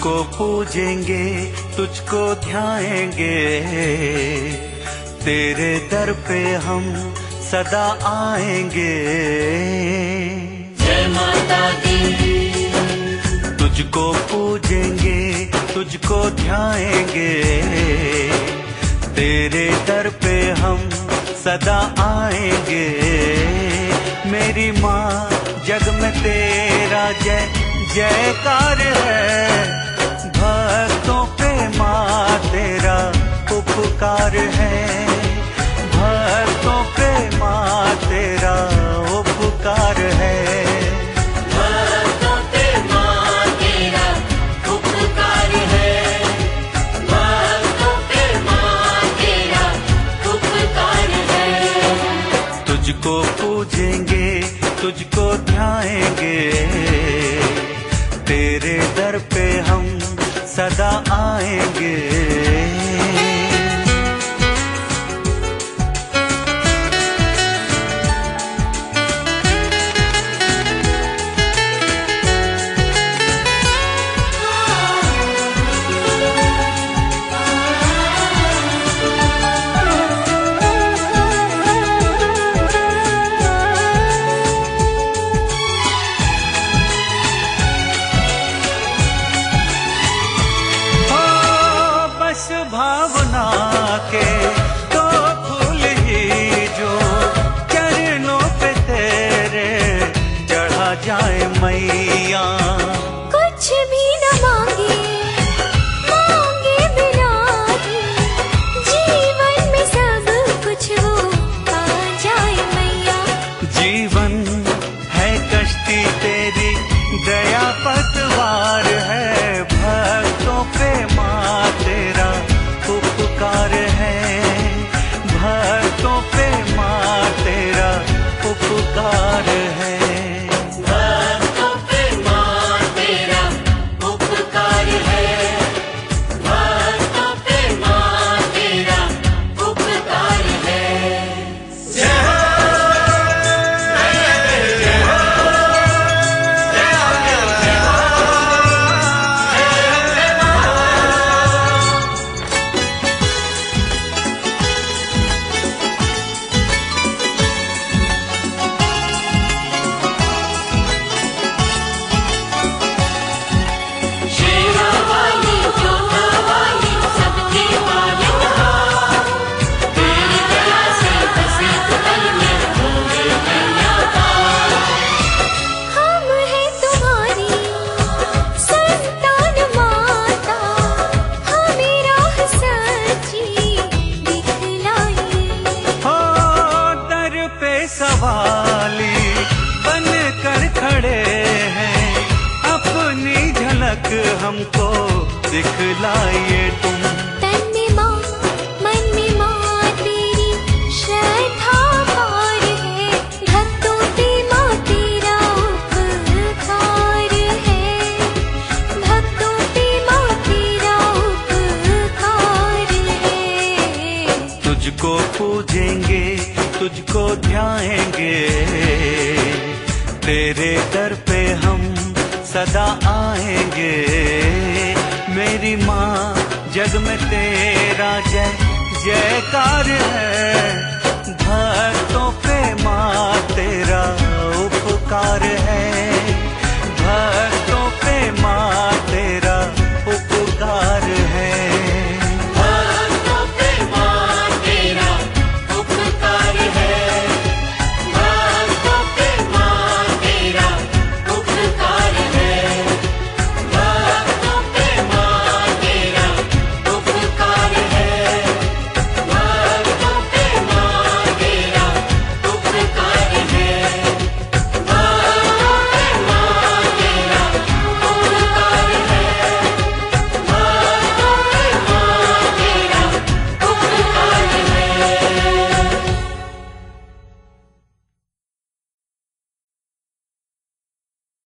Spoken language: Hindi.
तुझको पूजेंगे, तुझको ध्याएंगे, तेरे दर पे हम सदा आएंगे। जय माता दी। तुझको पूजेंगे, तुझको ध्याएंगे, तेरे दर पे हम सदा आएंगे। मेरी माँ जग में तेरा जय जयकार है, भक्तों पे माँ तेरा उपकार है, भक्तों पे माँ तेरा उपकार है। भक्तों पे माँ तेरा उपकार है, भक्तों पे माँ तेरा उपकार है। तुझको पूजेंगे, तुझको ध्याएंगे, तेरे दर पे हम सदा आएंगे। भावना के तो फूल ही जो चरणों पे तेरे चढ़ा जाए मैया। कुछ भी न मांगे, मांगे बिना ही, जीवन में सब कुछ वो आ जाए मैया। जीवन है कश्ती तेरी, दया पतवार है, भक्तों पे माँ तेरा उपकार है, भक्तों पे माँ तेरा उपकार है। भक्तों पे माँ तेरा उपकार है, भक्तों पे माँ तेरा उपकार है। जय हो, जय हो, जय हो, जय हो। शेरा वाली, जोधा वाली, सबके पालनहार, तेरी दया से बसे पल में होंगे मैया पार। हम हैं तुम्हारी संतान माता, हमें राह सच्ची दिखलाइए। हो दर पे सवाली बन कर खड़े हैं, अपनी झलक हमको दिखलाइए तुम। तन में माँ, मन में माँ तेरी श्रद्धा पार है, भक्तों पे माँ तेरा उपकार है, भक्तों पे माँ तेरा उपकार है। तुझको पूजेंगे, तुझको ध्याएंगे, तेरे दर पे हम सदा आएंगे। मेरी माँ जग में तेरा जय जयकार है, भक्तों पे माँ तेरा उपकार है।